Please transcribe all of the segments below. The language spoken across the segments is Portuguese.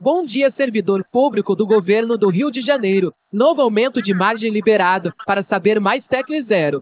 Bom dia, servidor público do governo do Rio de Janeiro. Novo aumento de margem liberado. Para saber mais, tecle 0.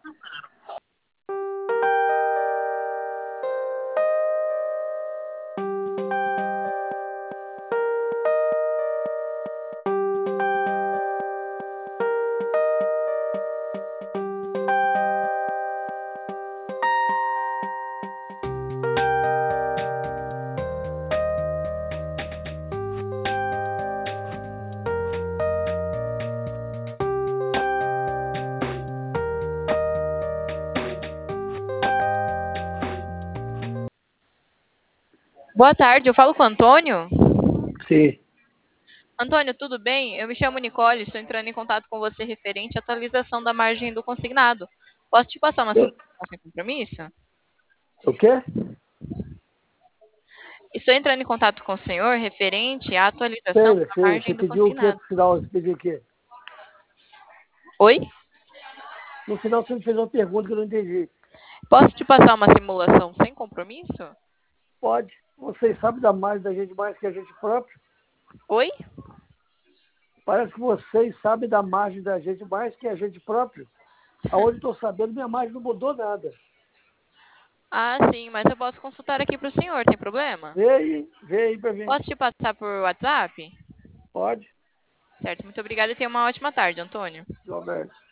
Boa tarde, eu falo com o Antônio? Sim. Antônio, tudo bem? Eu me chamo Nicole, estou entrando em contato com você referente à atualização da margem do consignado. Posso te passar uma simulação sem compromisso? O quê? Estou entrando em contato com o senhor referente à atualização Sei, da sei. Você margem do pediu o quê consignado. pro final? Você pediu o quê? Oi? No final você me fez uma pergunta que eu não entendi. Posso te passar uma simulação sem compromisso? Pode. Vocês sabem da margem da gente mais que a gente próprio? Oi? Parece que vocês sabem da margem da gente mais que a gente próprio. Aonde estou sabendo, minha margem não mudou nada. Ah, sim, mas eu posso consultar aqui para o senhor, tem problema? Vê aí pra mim. Posso te passar por WhatsApp? Pode, Certo, muito obrigada e tenha uma ótima tarde, Antônio. Roberto.